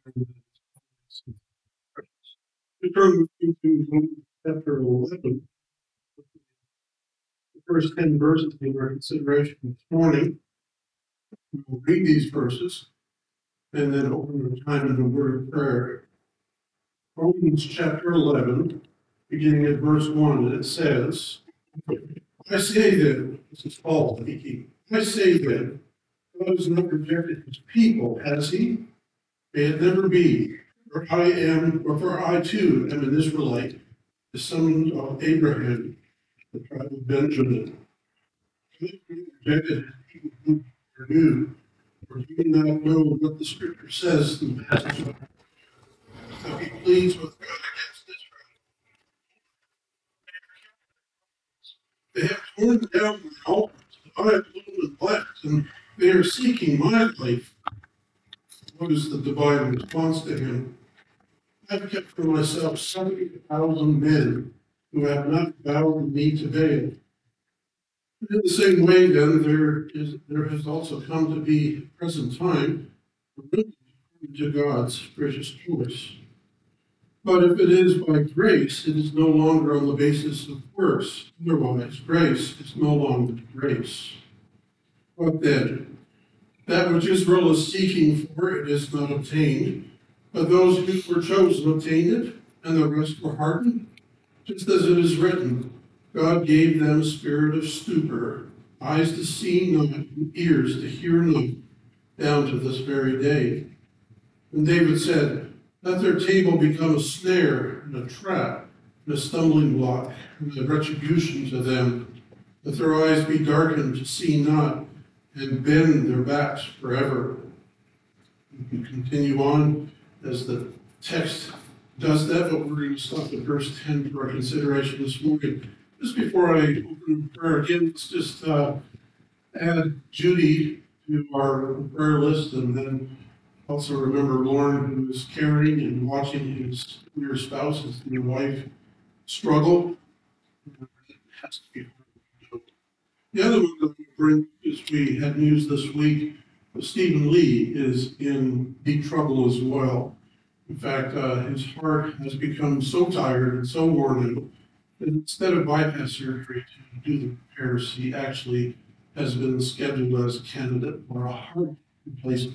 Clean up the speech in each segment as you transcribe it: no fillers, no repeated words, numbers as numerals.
We turn with you to Luke chapter 11, the first 10 verses in our consideration this morning. We will read these verses and then open the time in the word of prayer. Romans chapter 11, beginning at verse 1, and it says, I say then, this is Paul speaking, I say then, God has not rejected his people, has he? May it never be. For I too am an Israelite, the son of Abraham, the tribe of Benjamin. Rejected people who are new, or do you not know what the scripture says in the passage of so he pleads with God against Israel. They have torn down my altars, I have blown and left, and they are seeking my life. What is the divine response to him? I've kept for myself 70,000 men who have not bowed the knee to Baal. In the same way, then, there has also come to be present time to God's gracious choice. But if it is by grace, it is no longer on the basis of works. Otherwise, grace is no longer grace. What then? That which Israel is seeking for, it is not obtained. But those who were chosen obtained it, and the rest were hardened. Just as it is written, God gave them a spirit of stupor, eyes to see not, and ears to hear not, down to this very day. And David said, let their table become a snare and a trap and a stumbling block and a retribution to them. Let their eyes be darkened to see not and bend their backs forever. We can continue on as the text does that, but we're going to stop at verse 10 for our consideration this morning. Just before I open prayer again, let's just add Judy to our prayer list, and then also remember Lauren, who is caring and watching his dear spouse, his dear wife, struggle. It has to be hard. The other one that we bring is we had news this week. Stephen Lee is in deep trouble as well. In fact, his heart has become so tired and so worn out that instead of bypass surgery to do the repairs, he actually has been scheduled as a candidate for a heart replacement.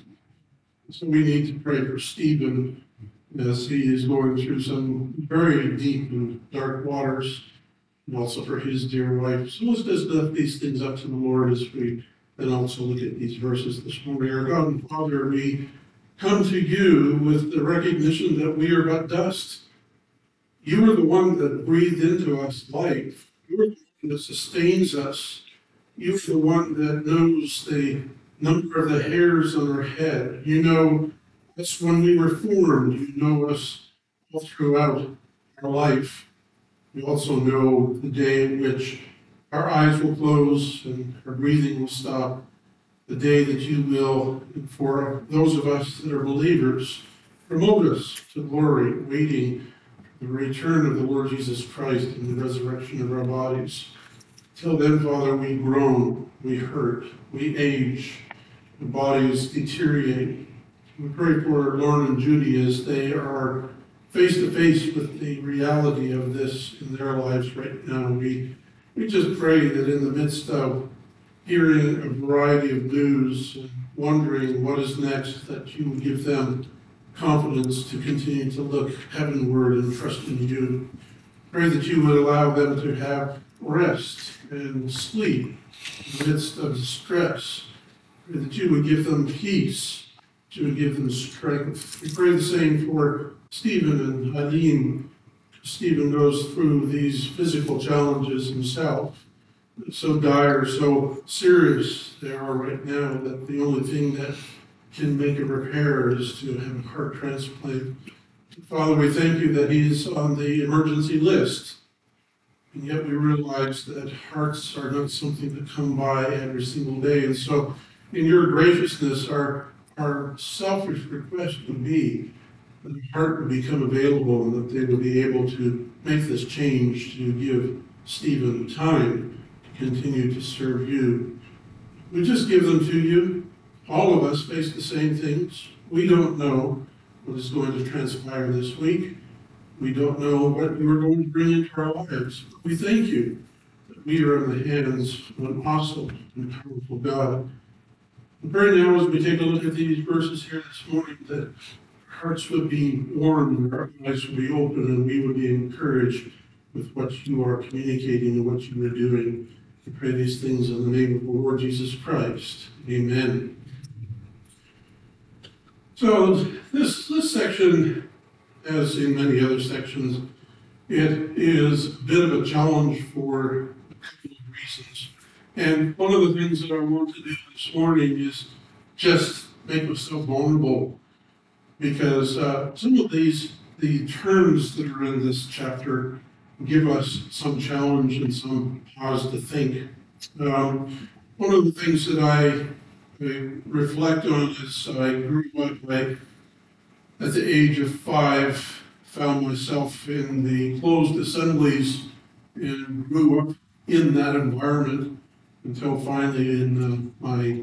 So we need to pray for Stephen as he is going through some very deep and dark waters, and also for his dear wife. So let's just lift these things up to the Lord as we then also look at these verses this morning. Our God and Father, we come to you with the recognition that we are but dust. You are the one that breathed into us life. You are the one that sustains us. You are the one that knows the number of the hairs on our head. You know us when we were formed. You know us all throughout our life. We also know the day in which our eyes will close and our breathing will stop. The day that you will, for those of us that are believers, promote us to glory, waiting for the return of the Lord Jesus Christ and the resurrection of our bodies. Till then, Father, we groan, we hurt, we age, the bodies deteriorate. We pray for Lauren and Judy as they are face to face with the reality of this in their lives right now. We just pray that in the midst of hearing a variety of news and wondering what is next, that you would give them confidence to continue to look heavenward and trust in you. Pray that you would allow them to have rest and sleep in the midst of distress. Pray that you would give them peace, that you would give them strength. We pray the same for Stephen and Eileen. Stephen goes through these physical challenges himself. So dire, so serious they are right now that the only thing that can make a repair is to have a heart transplant. Father, we thank you that he is on the emergency list, and yet we realize that hearts are not something that come by every single day. And so in your graciousness, our selfish request would be that the heart would become available and that they would be able to make this change to give Stephen time continue to serve you. We just give them to you. All of us face the same things. We don't know what is going to transpire this week. We don't know what you are going to bring into our lives. But we thank you that we are in the hands of an awesome and powerful God. I pray now as we take a look at these verses here this morning that our hearts would be warmed and our eyes would be open and we would be encouraged with what you are communicating and what you are doing. I pray these things in the name of the Lord Jesus Christ. Amen. So this section, as in many other sections, it is a bit of a challenge for a couple of reasons. And one of the things that I want to do this morning is just make myself vulnerable, because some of the terms that are in this chapter give us some challenge and some pause to think. One of the things that I reflect on is I grew up, at the age of 5, found myself in the closed assemblies and grew up in that environment until finally in my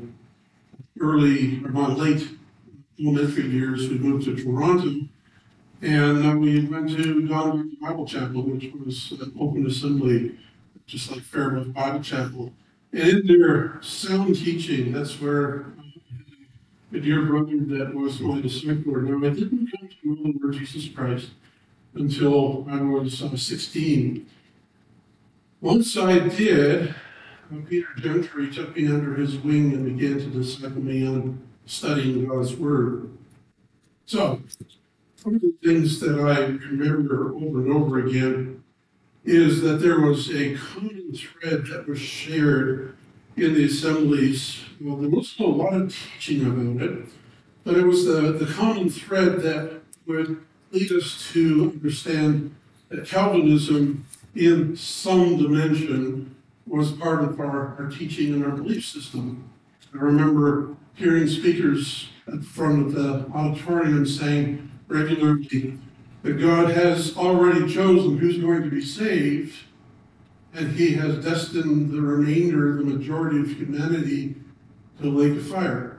late elementary years, we moved to Toronto, and we went to Don Bible Chapel, which was an open assembly, just like Fairmouth Bible Chapel. And in their sound teaching, that's where a dear brother that was my discipler. Now, I didn't come to know the Lord Jesus Christ until I was 16. Once I did, Peter Gentry took me under his wing and began to disciple me on studying God's Word. So, one of the things that I remember over and over again is that there was a common thread that was shared in the assemblies. Well, there wasn't a lot of teaching about it, but it was the common thread that would lead us to understand that Calvinism, in some dimension, was part of our teaching and our belief system. I remember hearing speakers at the front of the auditorium saying regularly that God has already chosen who's going to be saved, and he has destined the remainder, the majority of humanity, to the lake of fire.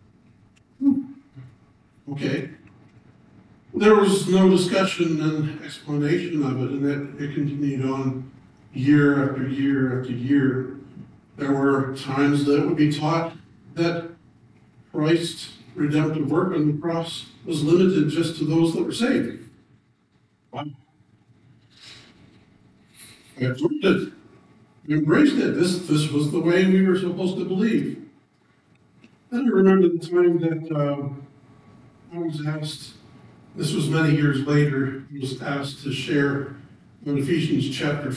Okay. There was no discussion and explanation of it, and it continued on year after year after year. There were times that it would be taught that Christ's redemptive work on the cross was limited just to those that were saved. I absorbed it, embraced it. This was the way we were supposed to believe. Then I remember the time that I was asked, this was many years later, I was asked to share on Ephesians chapter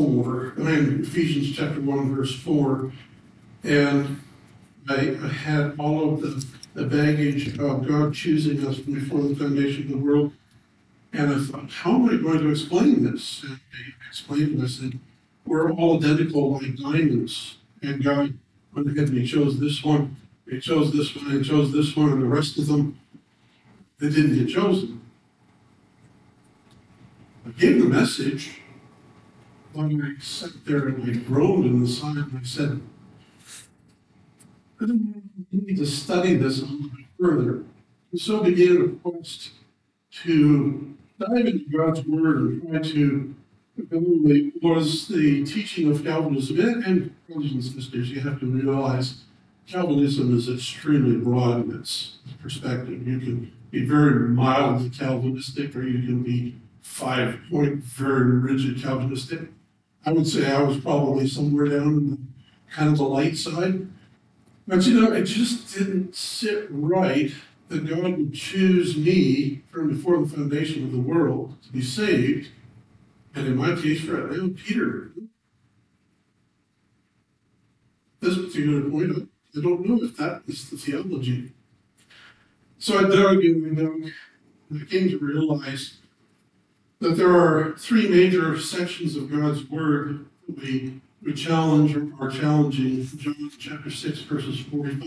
1, verse 4. And I had all of the baggage of God choosing us before the foundation of the world. And I thought, how am I going to explain this? And I explained, and I said, we're all identical like diamonds. And God went ahead and he chose this one, he chose this one, and he chose this one, and the rest of them, they didn't get chosen. I gave the message, but I sat there and I groaned in the side and I said, I need to study this a little bit further. And so began a quest to dive into God's Word and try to evaluate what is the teaching of Calvinism. And brothers and sisters, you have to realize Calvinism is extremely broad in its perspective. You can be very mildly Calvinistic, or you can be 5-point, very rigid Calvinistic. I would say I was probably somewhere down in the kind of the light side. But it just didn't sit right that God would choose me from before the foundation of the world to be saved. And in my case, right now, Peter. At this particular point, I don't know if that is the theology. So I dug and I came to realize that there are 3 major sections of God's Word that we challenge or are challenging. John chapter 6, verses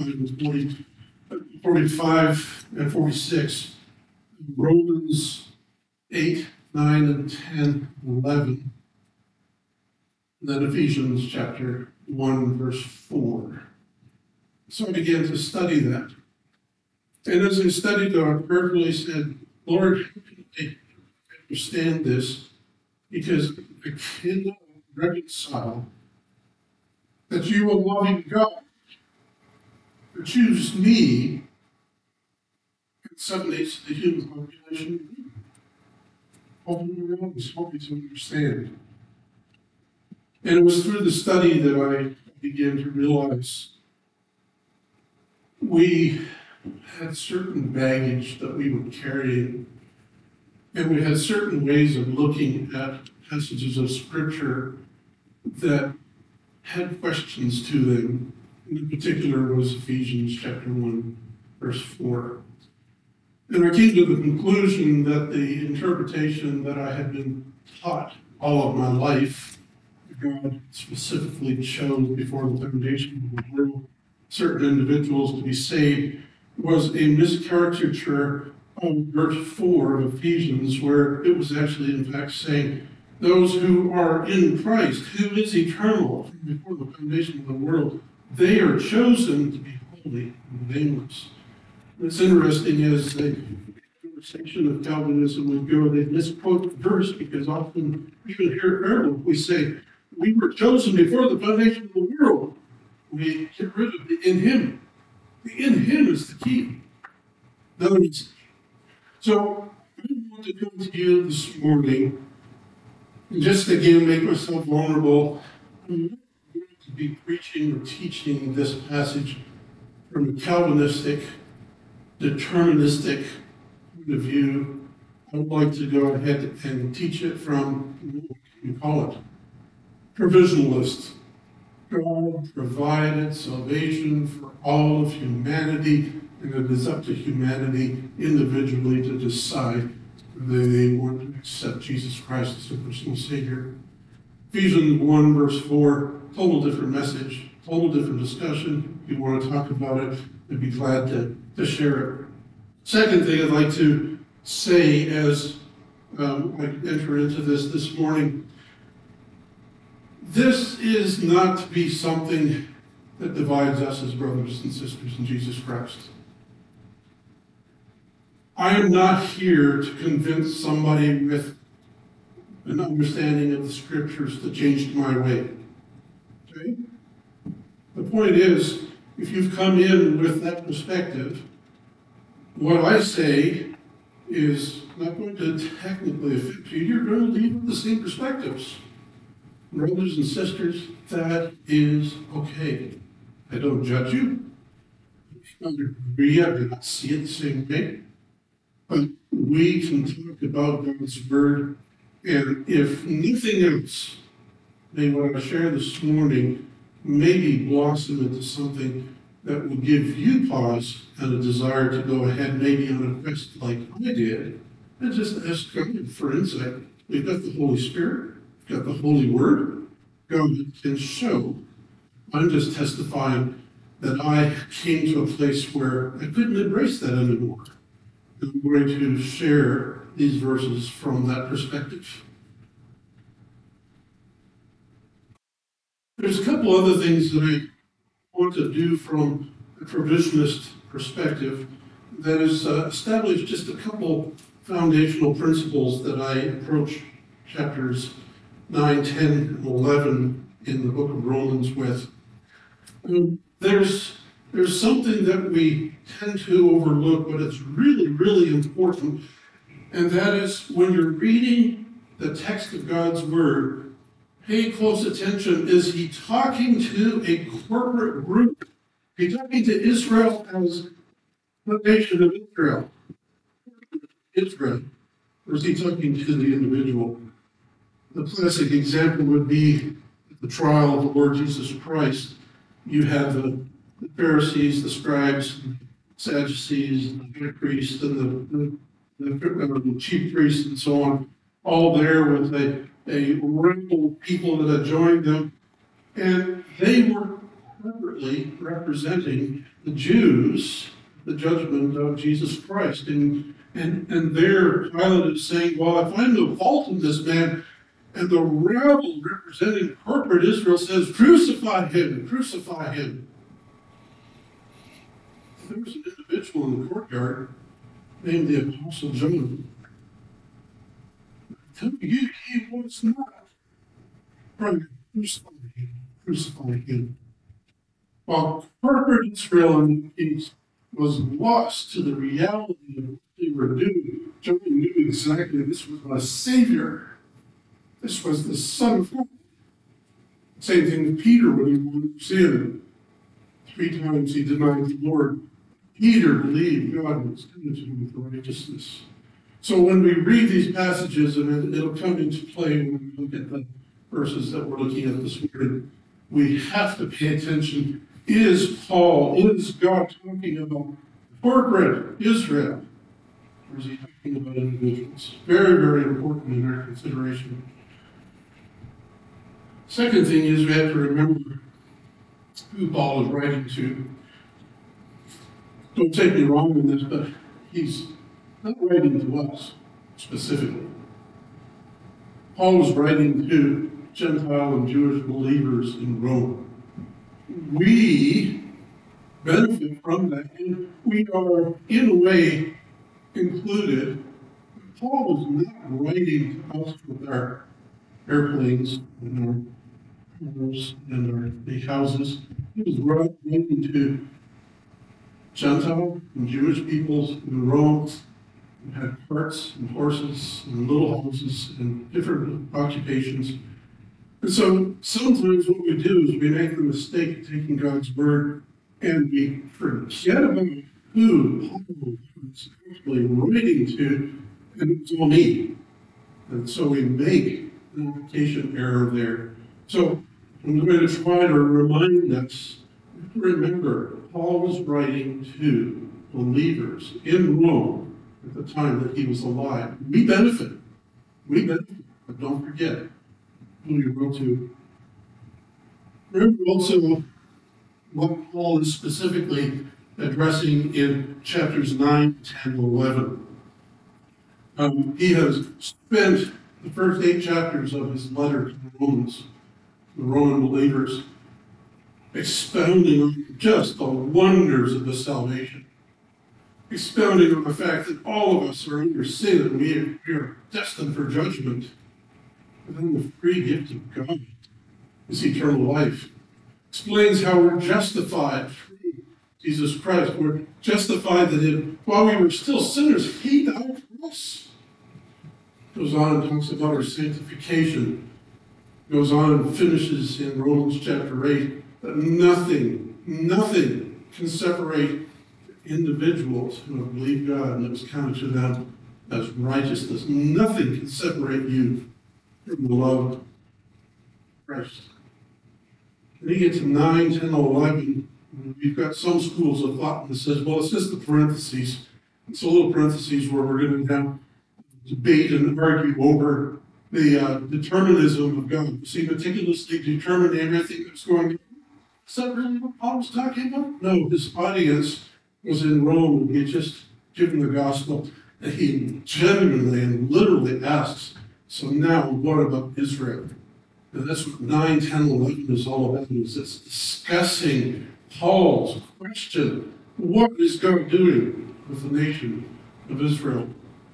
45 and 46. Romans 8, 9, and 10, 11. And then Ephesians chapter 1, verse 4. So I began to study that. And as I studied, I prayerfully said, Lord, I understand this because I cannot reconcile that you, a loving God, would choose me and 7/8 of the human population. Open your eyes, help me to understand. And it was through the study that I began to realize we had certain baggage that we were carrying, and we had certain ways of looking at passages of Scripture that had questions to them. And in particular was Ephesians chapter 1, verse 4. And I came to the conclusion that the interpretation that I had been taught all of my life, God specifically chose before the foundation of the world certain individuals to be saved, was a miscaricature of verse 4 of Ephesians, where it was actually in fact saying, those who are in Christ, who is eternal from before the foundation of the world, they are chosen to be holy and blameless. What's interesting is the conversation of Calvinism would go, they misquote the verse because often, even here at Errol, we say, we were chosen before the foundation of the world. We get rid of the in him. The in him is the key. So I want to come to you this morning and just again make myself vulnerable. I'm not going to be preaching or teaching this passage from a Calvinistic, deterministic point of view. I would like to go ahead and teach it from, what can you call it? Provisionalist. God provided salvation for all of humanity, and it is up to humanity individually to decide whether they want to accept Jesus Christ as their personal Savior. Ephesians 1, verse 4, total different message, total different discussion. If you want to talk about it, I'd be glad to share it. Second thing I'd like to say as I enter into this morning, this is not to be something that divides us as brothers and sisters in Jesus Christ. I am not here to convince somebody with an understanding of the Scriptures to change my way. Okay? The point is, if you've come in with that perspective, what I say is not going to technically affect you. You're going to leave with the same perspectives. Brothers and sisters, that is okay. I don't judge you. I don't agree, I do not see it the same way. But we can talk about God's Word, and if nothing else, may what I share this morning maybe blossom into something that will give you pause and a desire to go ahead, maybe on a quest like I did, and just ask God for insight. We've got the Holy Spirit, we've got the Holy Word. God can show. I'm just testifying that I came to a place where I couldn't embrace that anymore. And I'm going to share these verses from that perspective. There's a couple other things that I want to do from a provisionist perspective that is establish just a couple foundational principles that I approach chapters 9, 10, and 11 in the book of Romans with. There's something that we tend to overlook, but it's really, really important, and that is when you're reading the text of God's Word, pay close attention. Is he talking to a corporate group? Is he talking to Israel as the nation of Israel? Israel. Or is he talking to the individual? The classic example would be the trial of the Lord Jesus Christ. You have the Pharisees, the scribes, the Sadducees, the high priest, and the chief priests, and so on, all there with a rabble of people that had joined them. And they were corporately representing the Jews, the judgment of Jesus Christ. And there Pilate is saying, well, I find no fault in this man. And the rabble representing corporate Israel says, crucify him, crucify him. There was an individual in the courtyard named the Apostle John. Tell you, he was not trying to crucify him. While corporate Israel in the East was lost to the reality of what they were doing, John knew exactly this was a Savior. This was the Son of God. Same thing with Peter when he wanted sin. 3 times he denied the Lord. Peter believed God was coming to him with righteousness. So when we read these passages, and it'll come into play when we look at the verses that we're looking at this morning, we have to pay attention. Is God talking about corporate Israel? Or is he talking about individuals? Very, very important in our consideration. Second thing is we have to remember who Paul is writing to. Don't take me wrong in this, but he's not writing to us specifically. Paul was writing to Gentile and Jewish believers in Rome. We benefit from that, and we are, in a way, included. Paul was not writing to us with our airplanes and our cars and our big houses. He was writing to Gentile and Jewish peoples in Rome who had carts and horses and little houses and different occupations. And so sometimes what we do is we make the mistake of taking God's word and we forget about who Paul was actually writing to, and it's all me. And so we make an application error there. So I'm going to try to remind us to remember Paul was writing to believers in Rome at the time that he was alive. We benefit, but don't forget who you wrote to. Remember also what Paul is specifically addressing in chapters 9, 10, and 11. He has spent the first 8 chapters of his letter to the Romans, the Roman believers, expounding on just the wonders of the salvation, expounding on the fact that all of us are under sin and we are destined for judgment. But then the free gift of God is eternal life. Explains how we're justified through Jesus Christ. We're justified that while we were still sinners, he died for us. Goes on and talks about our sanctification. Goes on and finishes in Romans chapter 8 that nothing can separate individuals who have believed God and it was counted to them as righteousness. Nothing can separate you from the love of Christ. When you get to 9, 10, 11, we've got some schools of thought that says, well, it's just the parentheses. It's a little parentheses where we're going to have debate and argue over the determinism of God. Was he meticulously determined everything that's going on? Is that really what Paul was talking about? No, his audience was in Rome and he had just given the gospel. And he genuinely and literally asks, so now what about Israel? And that's what 9, 10, 11 is all about. It's discussing Paul's question. What is God doing with the nation of Israel?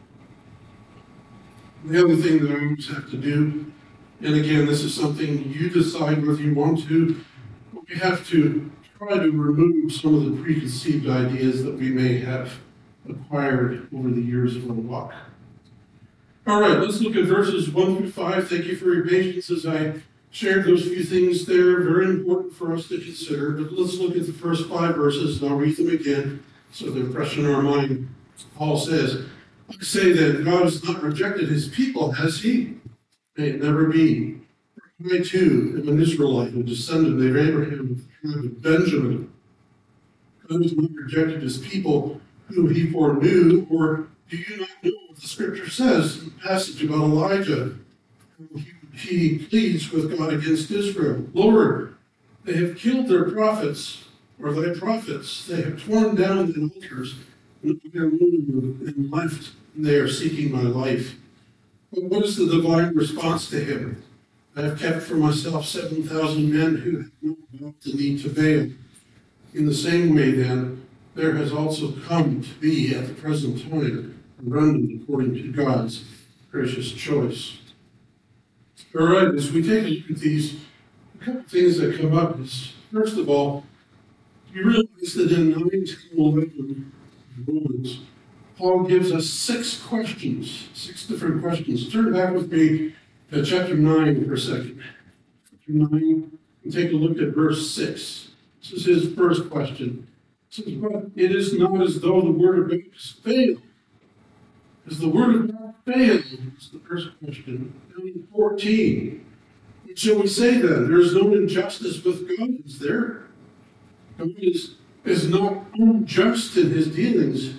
The other thing that I always have to do, and again, this is something you decide whether you want to, but we have to try to remove some of the preconceived ideas that we may have acquired over the years of our walk. All right, let's look at verses 1 through 5. Thank you for your patience as I shared those few things there. Very important for us to consider. But let's look at the first 5 verses, and I'll read them again so they're fresh in our mind. Paul says, I say that God has not rejected his people, has he? May it never be. I too am an Israelite, a descendant of Abraham of the tribe of Benjamin. God has not rejected his people whom he foreknew, or do you not know what the scripture says in the passage about Elijah? He pleads with God against Israel. Lord, they have killed their prophets, or thy prophets. They have torn down the altars and left, and they are seeking my life. But what is the divine response to him? I have kept for myself 7,000 men who have not bowed the knee to Baal. In the same way, then, there has also come to be at the present time a remnant according to God's gracious choice. All right, as we take a look at these, a couple things that come up is, first of all, you realize that in 9, 10, 11 Romans, Paul gives us 6 questions, 6 different questions. Turn back with me to chapter 9 for a second. Chapter 9, and take a look at verse 6. This is his first question. It says, but it is not as though the word of God has failed. Has the word of God failed? Is the first question. Down 14. What shall we say then? There is no injustice with God, is there? God is not unjust in his dealings.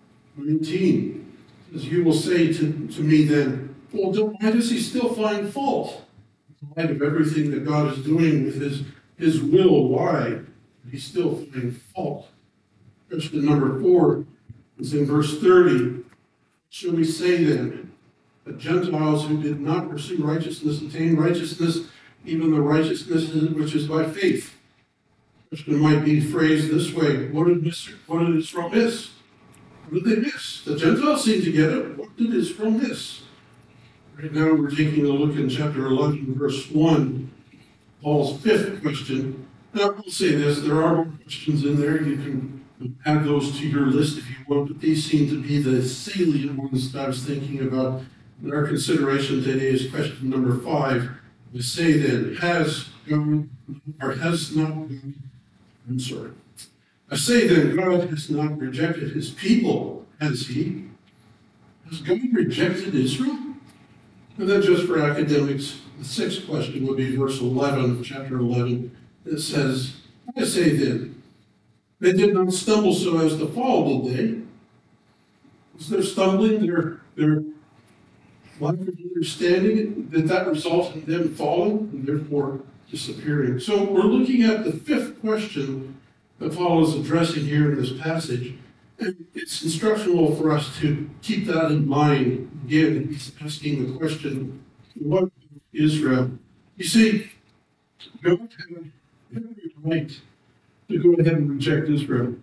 19. As you will say to me then, well, why does he still find fault? In light of everything that God is doing with his will, why does he still find fault? Question number 4 is in verse 30. Shall we say then that Gentiles who did not pursue righteousness attained righteousness, even the righteousness which is by faith? The question might be phrased this way: what did Israel miss? What did they miss? The Gentiles seem to get it. What did Israel miss? Right now we're taking a look in chapter 11, verse 1, Paul's 5th question. Now, I'll say this, there are more questions in there. You can add those to your list if you want, but these seem to be the salient ones that I was thinking about. And our consideration today is question number 5. We say then, has God, or has not God, I'm sorry. I say then, God has not rejected his people, has he? Has God rejected Israel? And then just for academics, the 6th question would be verse 11 of chapter 11. It says, I say then, they did not stumble so as to fall, did they? Was their stumbling, their lack of understanding, did that result in them falling and therefore disappearing? So we're looking at the 5th question that Paul is addressing here in this passage. And it's instructional for us to keep that in mind. Again, he's asking the question, what is Israel? You see, God had every right to go ahead and reject Israel.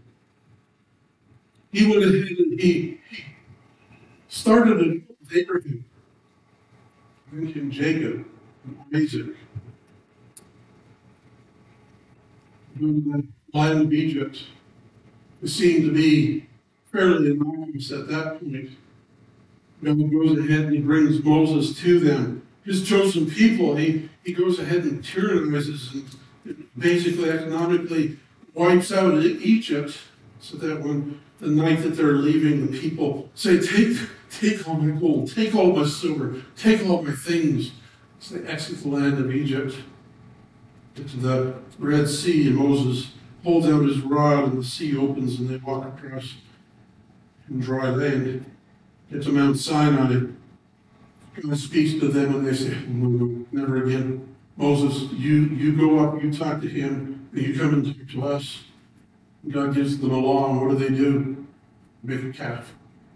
He went ahead and he started it with Abraham, then Jacob, and Isaac. The land of Egypt seemed to be fairly anonymous at that point. God goes ahead and he brings Moses to them. His chosen people, he goes ahead and tyrannizes and basically economically wipes out Egypt, so that when the night that they're leaving, the people say, take all my gold, take all my silver, take all my things. So they exit the land of Egypt, get to the Red Sea, and Moses holds out his rod and the sea opens and they walk across in dry land. Get to Mount Sinai. God speaks to them and they say, no, never again. Moses, you go up, you talk to him, and you come and talk to us. And God gives them a law, and what do? Make a calf.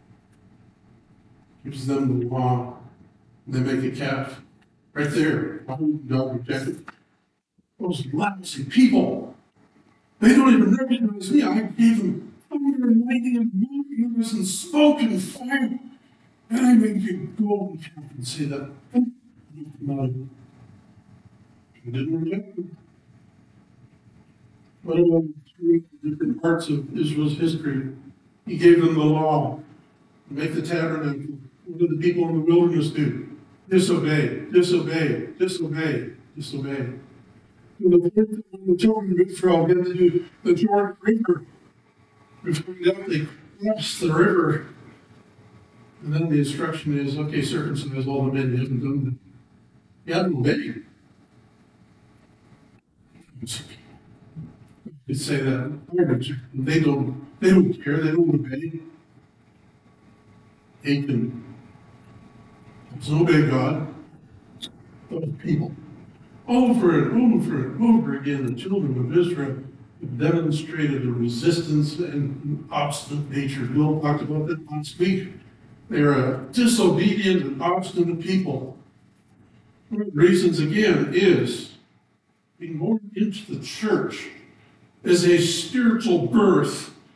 Gives them the law, and they make a calf. Right there. Why would God reject it? Those lousy people. They don't even recognize me. I gave them thunder and lightning and mountains and smoke and fire. And I make you golden calf and say that. No. He didn't reject them. What about the different parts of Israel's history? He gave them the law. Make the tabernacle. What did the people in the wilderness do? Disobey, disobey, disobey, disobey. When the children of Israel get to the Jordan River, we find out they crossed the river. And then the instruction is, okay, circumcise all the men who haven't done that. You haven't obeyed. You say that. They don't care, they don't obey. Achan doesn't obey God. Those people. Over and over and over again, the children of Israel have demonstrated a resistance and an obstinate nature. Bill talked about that last week. They're a disobedient and obstinate people. One of the reasons, again, is being born into the church is a spiritual birth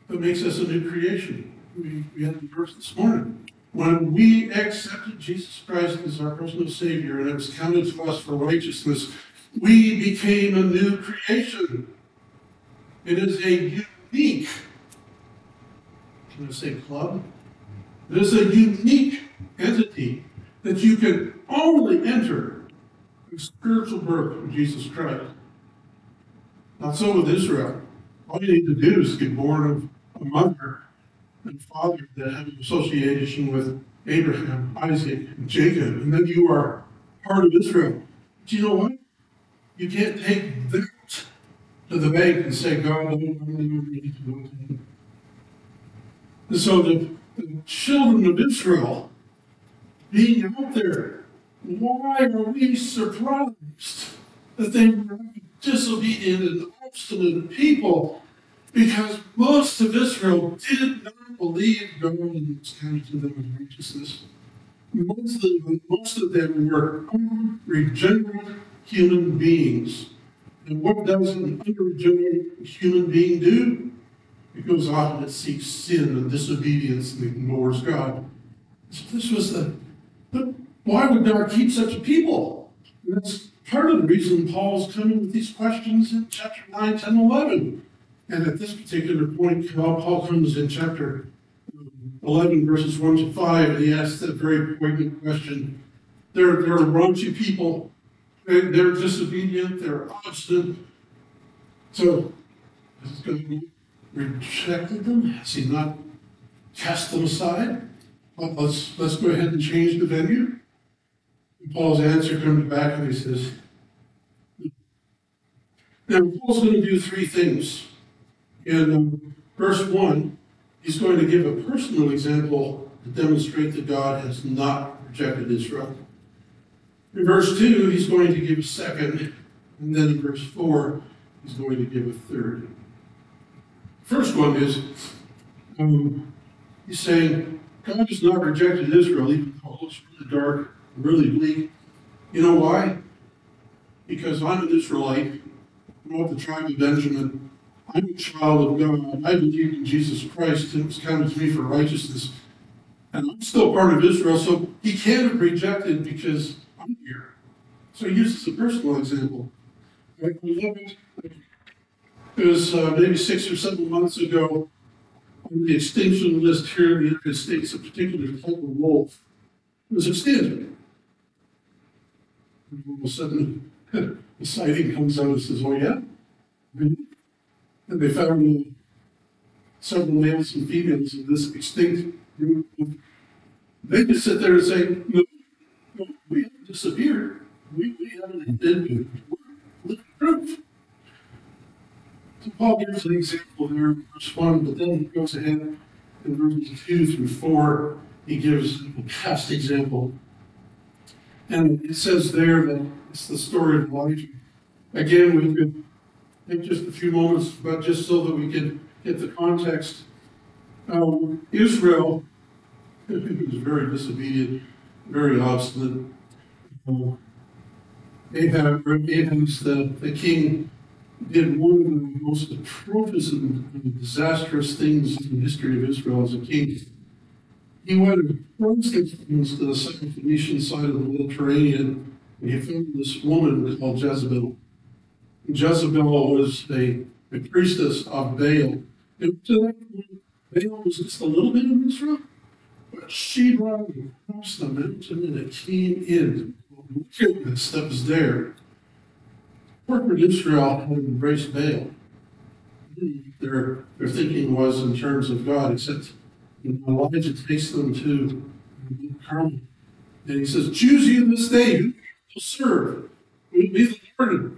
that makes us a new creation. We had the verse this morning. When we accepted Jesus Christ as our personal Savior and it was counted to us for righteousness, we became a new creation. It is a unique, can I say club? It is a unique entity that you can only enter through spiritual birth of Jesus Christ. Not so with Israel. All you need to do is get born of a mother and father that have an association with Abraham, Isaac, and Jacob, and then you are part of Israel. But you know what? You can't take that to the bank and say, God, I don't need to go to him. And so the children of Israel being out there, why are we surprised that they were disobedient and obstinate people? Because most of Israel did not believe God was counted to them as righteousness. Most of them were unregenerate human beings. And what does an unregenerate human being do? It goes off and it seeks sin and disobedience and ignores God. So this was but why would God keep such a people? And that's part of the reason Paul's coming with these questions in chapter 9, 10, 11. And at this particular point, Paul comes in chapter 11, verses 1 to 5, and he asks that very poignant question. They're raunchy people. They're disobedient. They're obstinate. So, has God rejected them? Has he not cast them aside? Well, let's go ahead and change the venue. And Paul's answer comes back and he says, now, Paul's going to do three things. In verse 1, he's going to give a personal example to demonstrate that God has not rejected Israel. In verse 2, he's going to give a second. And then in verse 4, he's going to give a third. First one is, he's saying, God has not rejected Israel, even though it looks really dark, really bleak. You know why? Because I'm an Israelite. I'm of the tribe of Benjamin. I'm a child of God. I believe in Jesus Christ, and it was counted to me for righteousness. And I'm still part of Israel, so he can't have rejected because I'm here. So he uses a personal example. Right? It was maybe 6 or 7 months ago on the extinction list here in the United States, a particular type of wolf was extinct. And all of a sudden, the sighting comes out and says, oh yeah? And they found several males and females in this extinct group. They just sit there and say, no, we haven't disappeared. We haven't been living proof. So Paul gives an example there in verse 1, but then he goes ahead in verses 2 through 4, he gives a past example. And it says there that it's the story of Elijah. Again, we could take just a few moments, but just so that we can get the context. Israel was very disobedient, very obstinate. Ahaz, the king, did one of the most atrocious and disastrous things in the history of Israel as a king. He went across to the Second Phoenician side of the Mediterranean, and he found this woman called Jezebel. Jezebel was a priestess of Baal. And to that point, Baal was just a little bit of Israel, but she brought it across the mountain and it came in. The wickedness that was there. Corporate Israel had embraced Baal. Their thinking was in terms of God, except Elijah takes them to Carmel. And he says, choose you this day who will serve. Who will be the Lord.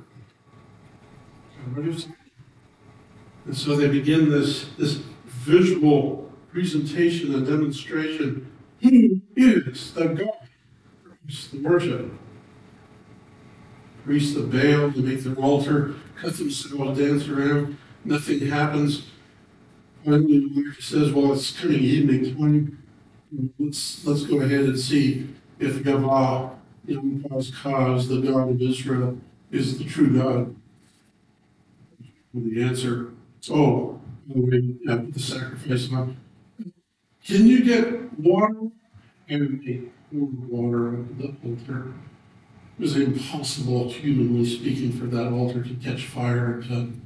And so they begin this visual presentation and demonstration. Who is the God? The worship. Priests of Baal, they make their altar, cut themselves, dance around, nothing happens. Finally, Elijah says, well, it's coming evening time. Let's go ahead and see if Yahweh, Yahweh, the God of Israel, is the true God. And the answer is, oh, put the sacrifice on. Can you get water? And they poured water onto the altar. It was impossible, humanly speaking, for that altar to catch fire. And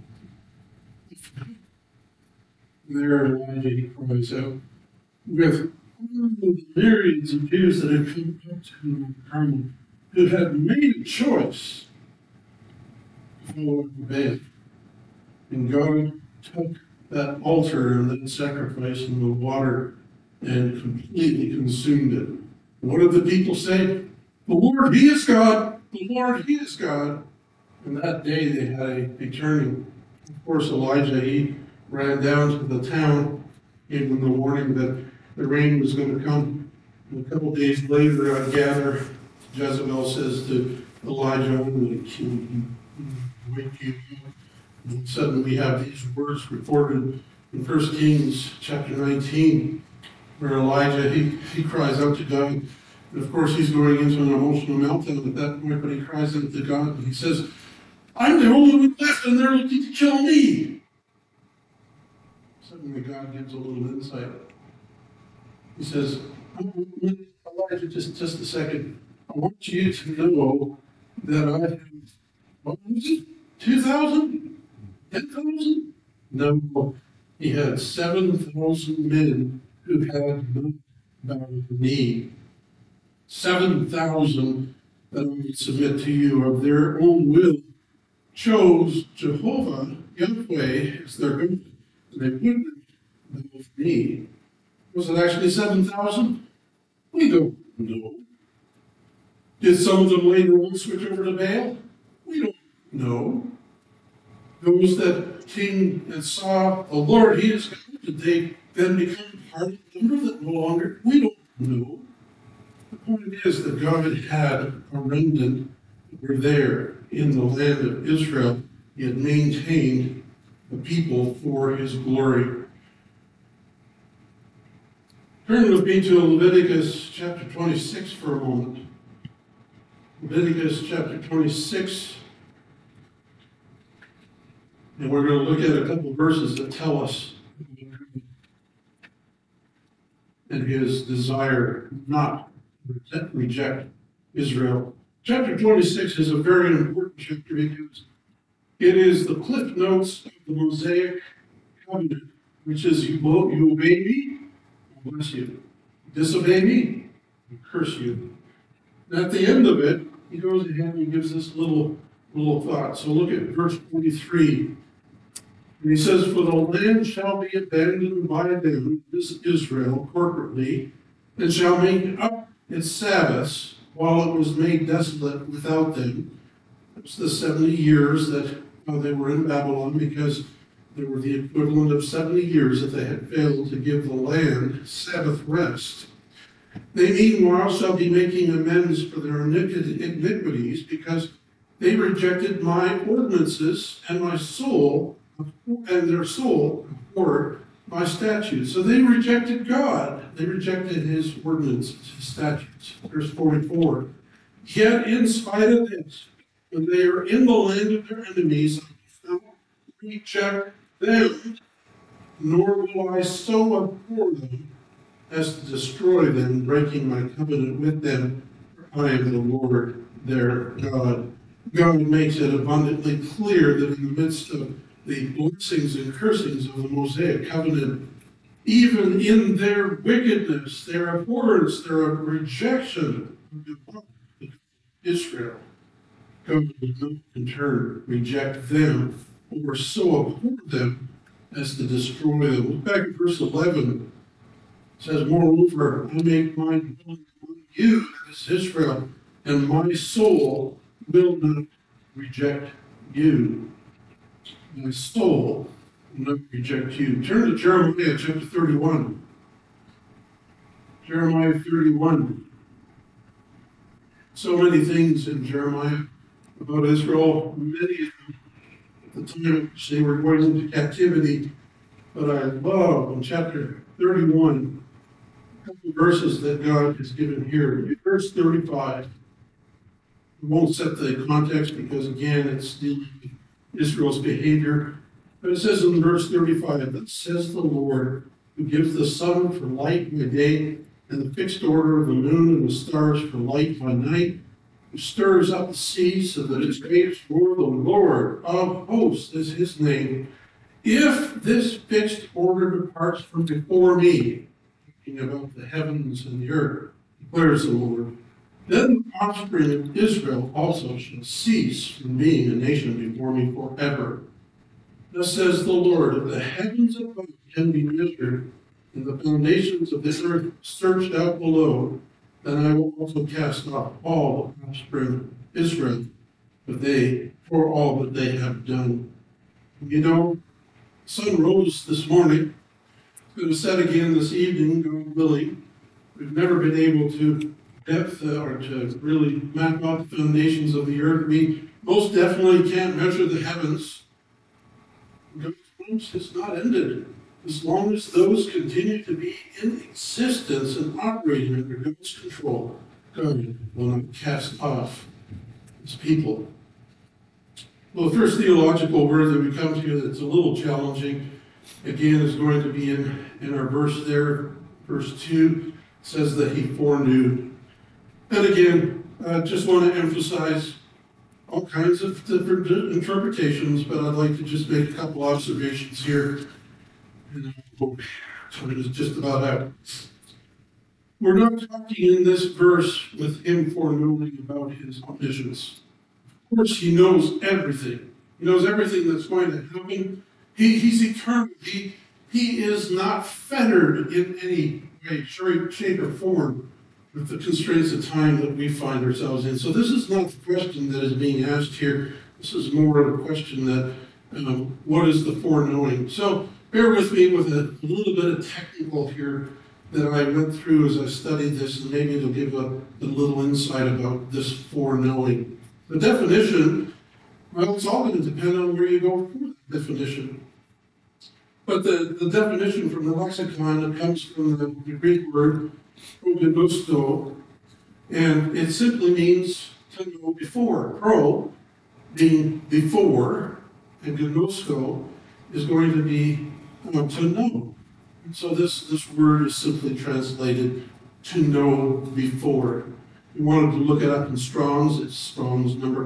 there Elijah, he cries out, with all the myriads of Jews that had come up to Mount Carmel, who had made a choice to follow Baal. And God took that altar and that sacrifice and the water and completely consumed it. What did the people say? The Lord, He is God. The Lord, He is God. And that day they had a turning. Of course, Elijah, he ran down to the town, gave them the warning that the rain was going to come. And a couple days later, I gather, Jezebel says to Elijah, I'm going to kill you, wake you up. And suddenly we have these words recorded in 1 Kings chapter 19, where Elijah, he cries out to God. And of course, he's going into an emotional meltdown at that point, but he cries out to God and he says, I'm the only one left and they're looking to kill me. Suddenly God gives a little insight. He says, Elijah, just a second. I want you to know that I have, what was it, 2,000? 10,000? No, he had 7,000 men who had not bowed the knee. 7,000 that I would submit to you of their own will chose Jehovah, Yahweh, as their God. And they wouldn't bow the knee. Was it actually 7,000? We don't know. Did some of them later on switch over to Baal? We don't know. Those that came and saw the Lord, He is God, did they then become part of the number that no longer? We don't know. The point is that God had a remnant that were there in the land of Israel. He had maintained the people for His glory. Turn with me to Leviticus chapter 26 for a moment. Leviticus chapter 26. And we're going to look at a couple of verses that tell us and His desire not to reject Israel. Chapter 26 is a very important chapter because it is the cliff notes of the Mosaic covenant, which is you obey me, I'll bless you. Disobey me, I'll curse you. And at the end of it, he goes ahead and gives this little thought. So look at verse 43. And he says, for the land shall be abandoned by them, this Israel, corporately, and shall make up its Sabbaths while it was made desolate without them. It was the 70 years that they were in Babylon, because they were the equivalent of 70 years that they had failed to give the land Sabbath rest. They meanwhile shall be making amends for their iniquities, because they rejected my ordinances, and my soul, and their soul abhorred my statutes. So they rejected God. They rejected His ordinances, His statutes. Verse 44. Yet in spite of this, when they are in the land of their enemies, I will not reject them, nor will I so abhor them as to destroy them, breaking my covenant with them. For I am the Lord their God. God makes it abundantly clear that in the midst of the blessings and cursings of the Mosaic covenant, even in their wickedness, their abhorrence, their rejection of Israel, God would not in turn reject them or so abhor them as to destroy them. Look back at verse 11. It says, moreover, I make my dwelling among you, that is Israel, and my soul will not reject you. My soul will not reject you. Turn to Jeremiah chapter 31. Jeremiah 31. So many things in Jeremiah about Israel, many of them at the time in which they were going into captivity. But I love in chapter 31, a couple of verses that God has given here. Verse 35. We won't set the context because, again, it's dealing with Israel's behavior. But it says in verse 35, that says the Lord, who gives the sun for light by day, and the fixed order of the moon and the stars for light by night, who stirs up the sea so that its waves roar. The Lord of hosts is his name. If this fixed order departs from before me, talking about the heavens and the earth, declares the Lord, then the offspring of Israel also shall cease from being a nation before me forever. Thus says the Lord, if the heavens above can be measured, and the foundations of this earth searched out below, then I will also cast off all the offspring of Israel, for all that they have done. You know, the sun rose this morning. It's going to set again this evening, God willing. We've never been able to or to really map out the foundations of the earth. We most definitely can't measure the heavens. God's promise has not ended. As long as those continue to be in existence and operating under God's control, God will not cast off his people. Well, the first theological word that we come to that's a little challenging, again, is going to be in our verse there. Verse 2 says that he foreknew. And again, I just want to emphasize all kinds of different interpretations, but I'd like to just make a couple observations here. And time is just about out. We're not talking in this verse with him foreknowing about his omniscience. Of course, he knows everything. He knows everything that's going to happen. He's eternal. He is not fettered in any way, shape, or form with the constraints of time that we find ourselves in. So this is not the question that is being asked here. This is more of a question that, what is the foreknowing? So bear with me with a little bit of technical here that I went through as I studied this, and maybe it'll give a little insight about this foreknowing. The definition, well, it's all going to depend on where you go for the definition. But the definition from the lexicon, it comes from the Greek word prognosto, and it simply means to know before. Pro being before, and gnosko is going to be to know. And so this word is simply translated to know before. We wanted to look it up in Strong's. It's Strong's number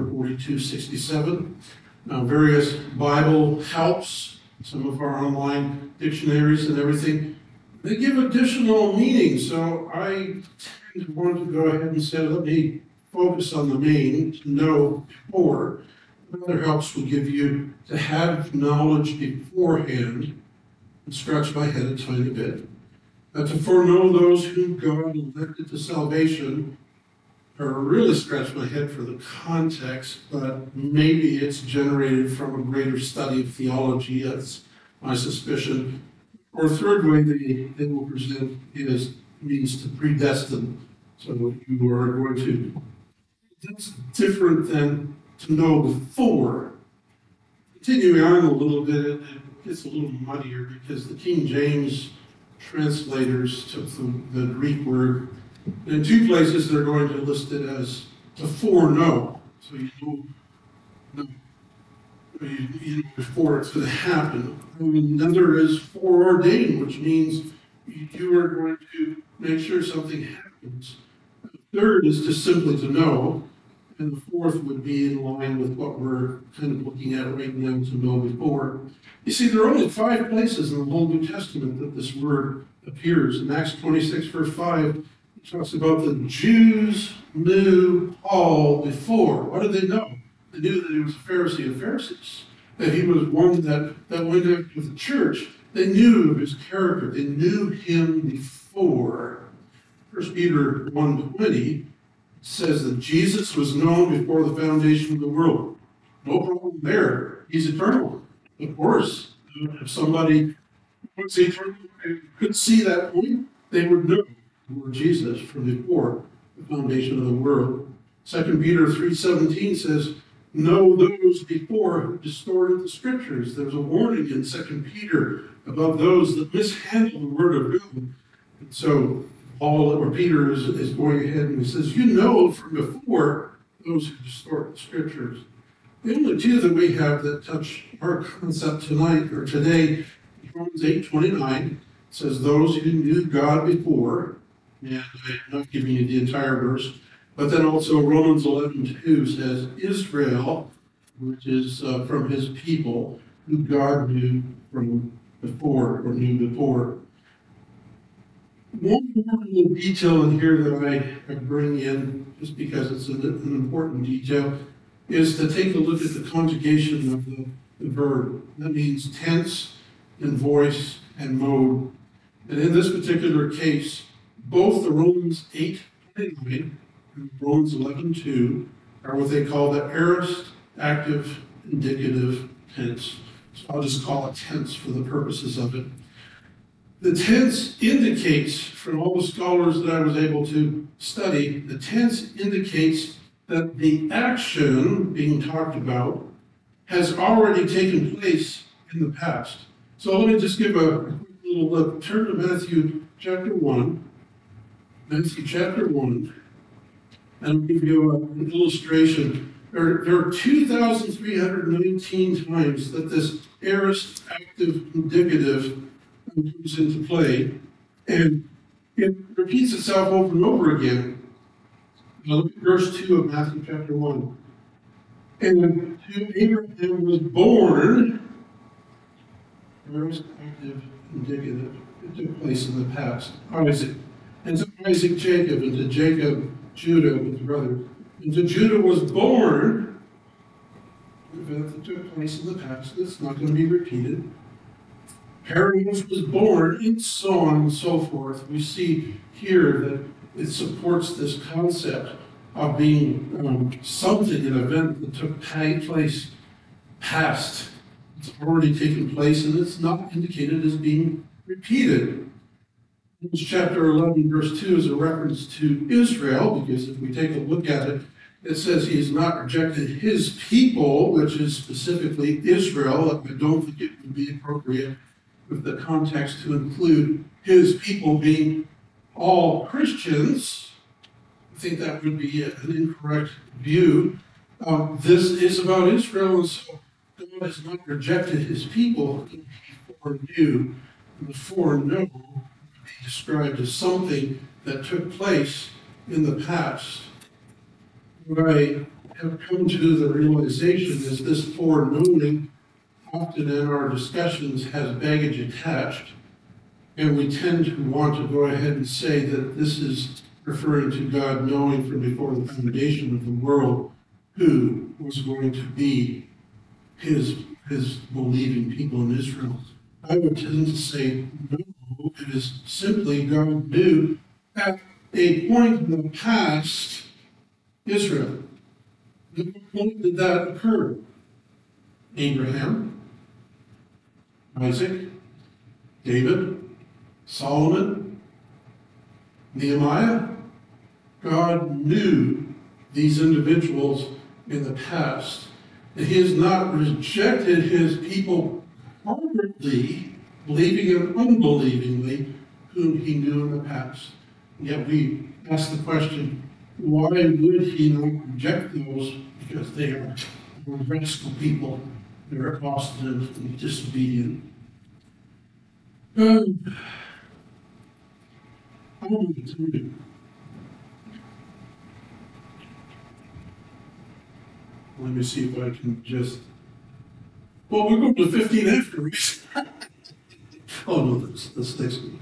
4267. Various Bible helps, some of our online dictionaries and everything, they give additional meaning. So I tend to want to go ahead and say, let me focus on the main, to know before. Other helps will give you to have knowledge beforehand, and scratch my head a tiny bit. To foreknow those whom God elected to salvation, or really scratch my head for the context, but maybe it's generated from a greater study of theology. That's my suspicion. Or third way they will present means to predestine. So you are going to, that's different than to know before. Continuing on a little bit, it gets a little muddier because the King James translators took the Greek word. In two places, they're going to list it as to foreknow. So you know before it's going to happen. Another is foreordained, which means you are going to make sure something happens. The third is just simply to know. And the fourth would be in line with what we're kind of looking at right now, to know before. You see, there are only 5 places in the whole New Testament that this word appears. In Acts 26, verse 5, it talks about the Jews knew Paul before. What did they know? They knew that he was a Pharisee of Pharisees, that he was one that went out with the church. They knew of his character. They knew him before. 1 Peter 1:20 says that Jesus was known before the foundation of the world. No problem there. He's eternal. Of course, if somebody was eternal and could see that point, they would know the Lord Jesus from before the foundation of the world. 2 Peter 3:17 says, know those before who distorted the scriptures. There's a warning in 2 Peter about those that mishandle the word of God. And so Peter is going ahead and he says, you know from before those who distort the scriptures. The only two that we have that touch our concept tonight or today, Romans 8:29 says, "Those who knew God before," and I'm not giving you the entire verse, but then also Romans 11:2 says, "Israel," which is from his people, who God knew from before or knew before. One more little detail in here that I bring in, just because it's an important detail, is to take a look at the conjugation of the verb. That means tense and voice and mode. And in this particular case, both the Romans 8:29 and Romans 11:2 are what they call the aorist active indicative tense. So I'll just call it tense for the purposes of it. The tense indicates, from all the scholars that I was able to study, the tense indicates that the action being talked about has already taken place in the past. So let me just give a quick little look. Turn to Matthew chapter 1. Matthew chapter 1. And I'll give you an illustration. There are 2,319 times that this aorist active indicative comes into play, and it repeats itself over and over again. Now look at verse 2 of Matthew chapter 1. And to Abraham was born, aorist active indicative, it took place in the past, Isaac. And to Isaac, Jacob, and to Jacob, Judah, his brother. And to Judah was born, an event that took place in the past, that's not going to be repeated. Perez was born, and so on and so forth. We see here that it supports this concept of being something, an event that took place past. It's already taken place, and it's not indicated as being repeated. Chapter 11, verse 2 is a reference to Israel, because if we take a look at it, it says he has not rejected his people, which is specifically Israel. I don't think it would be appropriate with the context to include his people being all Christians. I think that would be an incorrect view. This is about Israel, and so God has not rejected his people. He foreknew, and the foreknow would be described as something that took place in the past. What I have come to the realization is this foreknowing often in our discussions has baggage attached, and we tend to want to go ahead and say that this is referring to God knowing from before the foundation of the world who was going to be his believing people in Israel. I would tend to say, no, it is simply God knew at a point in the past Israel. At what point did that occur? Abraham, Isaac, David, Solomon, Nehemiah. God knew these individuals in the past, and he has not rejected his people partly, believing and unbelievingly, whom he knew in the past. Yet we ask the question, why would he not reject those? Because they are rascal people. They're obstinate and disobedient. I'm going to tell you. Let me see if I can just. Well, we're going to 15 afterwards. Oh no, that's next week.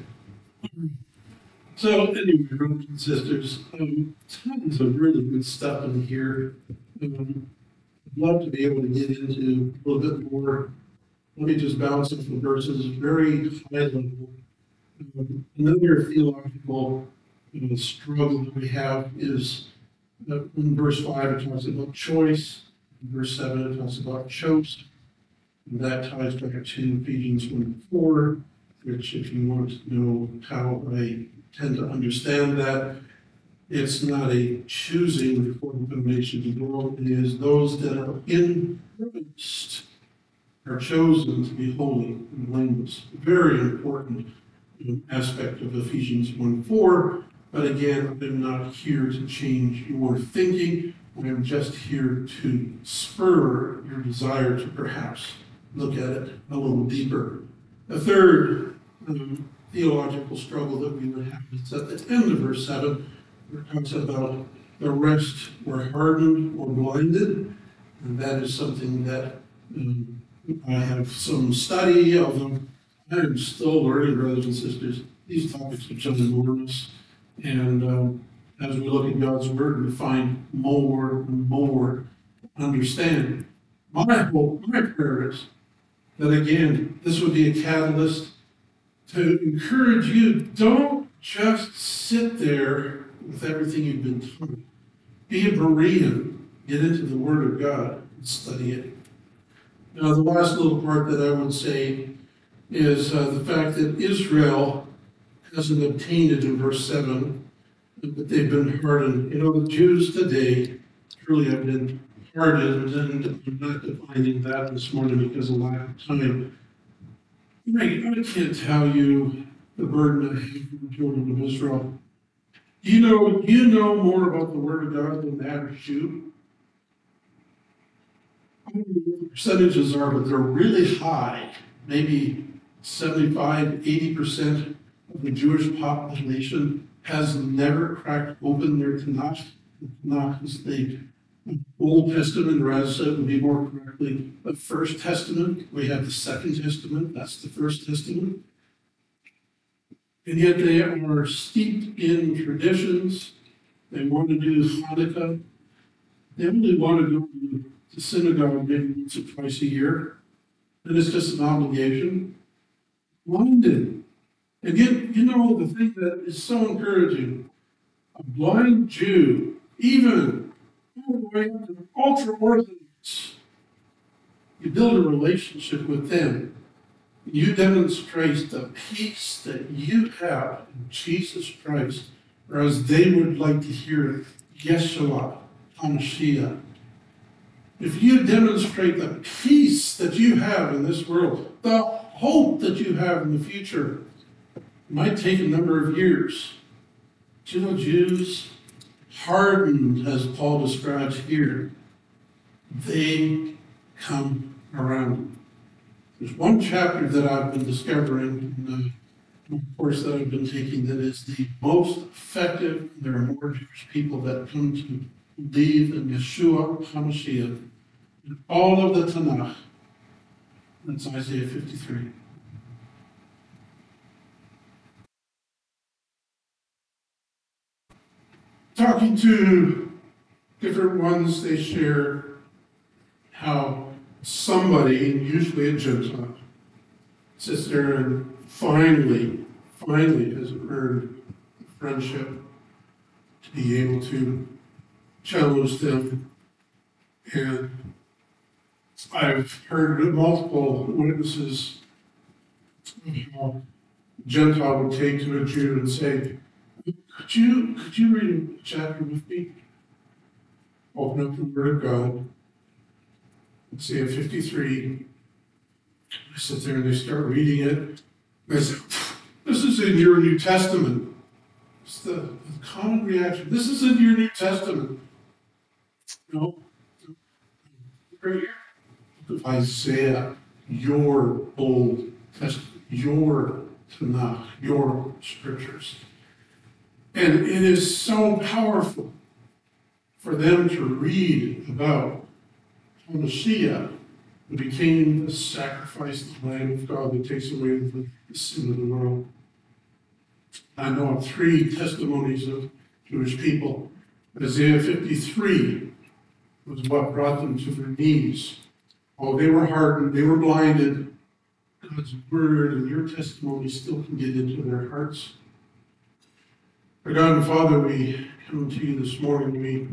So anyway, brothers and sisters, tons of really good stuff in here. I'd love to be able to get into a little bit more. Let me just bounce off the verses, very high level. Another theological struggle that we have is in verse 5 it talks about choice. In verse 7 it talks about chosen. And that ties back to Ephesians 1:4, which if you want to know how I tend to understand that, it's not a choosing before the foundation of the world. It is those that are in Christ are chosen to be holy and blameless. Very important aspect of Ephesians 1:4. But again, I'm not here to change your thinking. I'm just here to spur your desire to perhaps look at it a little deeper. A third theological struggle that we would have is at the end of verse 7, where it talks about the rest were hardened or blinded. And that is something that I have some study, although I am still learning, brothers and sisters. These topics are just enormous. And as we look at God's Word, we find more and more understanding. My hope, my prayer is that, again, this would be a catalyst to encourage you. Don't just sit there with everything you've been taught. Be a Berean. Get into the Word of God and study it. Now, the last little part that I would say is the fact that Israel hasn't obtained it in verse 7, but they've been hardened. You know, the Jews today truly have been hardened, and I'm not defining that this morning because of lack of time. I can't tell you the burden I have for the children of Israel. You know more about the Word of God than the average Jew. I don't know what the percentages are, but they're really high. Maybe 75, 80% of the Jewish population has never cracked open their Tanakh. The Tanakh is the Old Testament, or as it would be more correctly, the First Testament. We have the Second Testament, that's the First Testament. And yet they are steeped in traditions. They want to do Hanukkah. They only want to go to synagogue maybe once or twice a year. And it's just an obligation. Blinded. And yet, the thing that is so encouraging, a blind Jew, even all the way up to ultra-Orthodox, you build a relationship with them. You demonstrate the peace that you have in Jesus Christ, or as they would like to hear it, Yeshua HaMashiach. If you demonstrate the peace that you have in this world, the hope that you have in the future, it might take a number of years. But Jews, hardened as Paul describes here, they come around. There's one chapter that I've been discovering in the course that I've been taking that is the most effective. There are more Jewish people that come to believe in Yeshua HaMashiach in all of the Tanakh. That's Isaiah 53. Talking to different ones, they share how somebody, usually a Gentile, sits there and finally has earned friendship to be able to challenge them. And I've heard multiple witnesses of how a Gentile would take to a Jew and say, could you read a chapter with me? Open up the Word of God, Isaiah 53. I sit there and they start reading it. And I say, this is in your New Testament. It's the common reaction. This is in your New Testament. No. Right here. Of Isaiah, your Old Testament, your Tanakh, your scriptures. And it is so powerful for them to read about Mashiach, who became the sacrificed Lamb of God that takes away the sin of the world. I know of 3 testimonies of Jewish people. Isaiah 53 was what brought them to their knees. Oh, they were hardened, they were blinded. God's word and your testimony still can get into their hearts. Our God and Father, we come to you this morning. We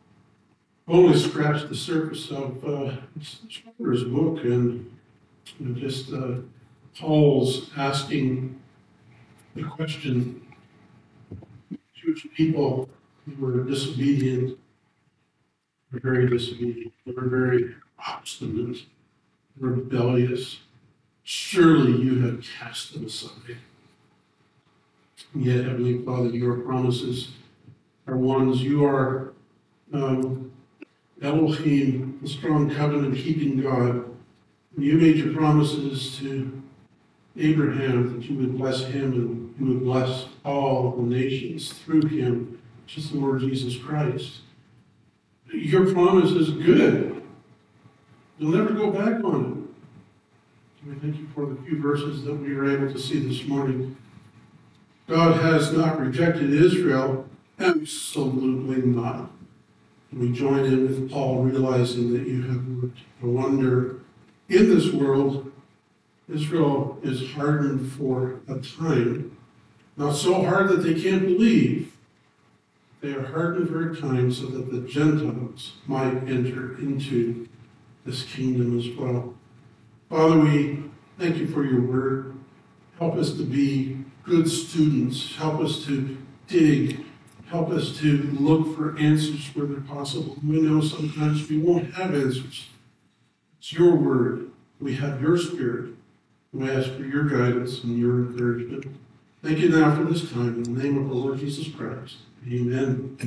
only scratched the surface of Schroeder's book, and just Paul's asking the question. Jewish people who were disobedient were very disobedient. They were very obstinate, rebellious. Surely you have cast them aside. Yet, Heavenly Father, your promises are ones. You are Elohim, the strong covenant-keeping God. You made your promises to Abraham that you would bless him and you would bless all the nations through him, which is the Lord Jesus Christ. Your promise is good. You'll never go back on it. We thank you for the few verses that we were able to see this morning. God has not rejected Israel. Absolutely not. We join in with Paul, realizing that you have worked a wonder in this world. Israel is hardened for a time, not so hard that they can't believe. They are hardened for a time so that the Gentiles might enter into this kingdom as well. Father, we thank you for your word. Help us to be good students. Help us to dig. Help us to look for answers where they're possible. We know sometimes we won't have answers. It's your word. We have your spirit. We ask for your guidance and your encouragement. Thank you now for this time. In the name of the Lord Jesus Christ. Amen.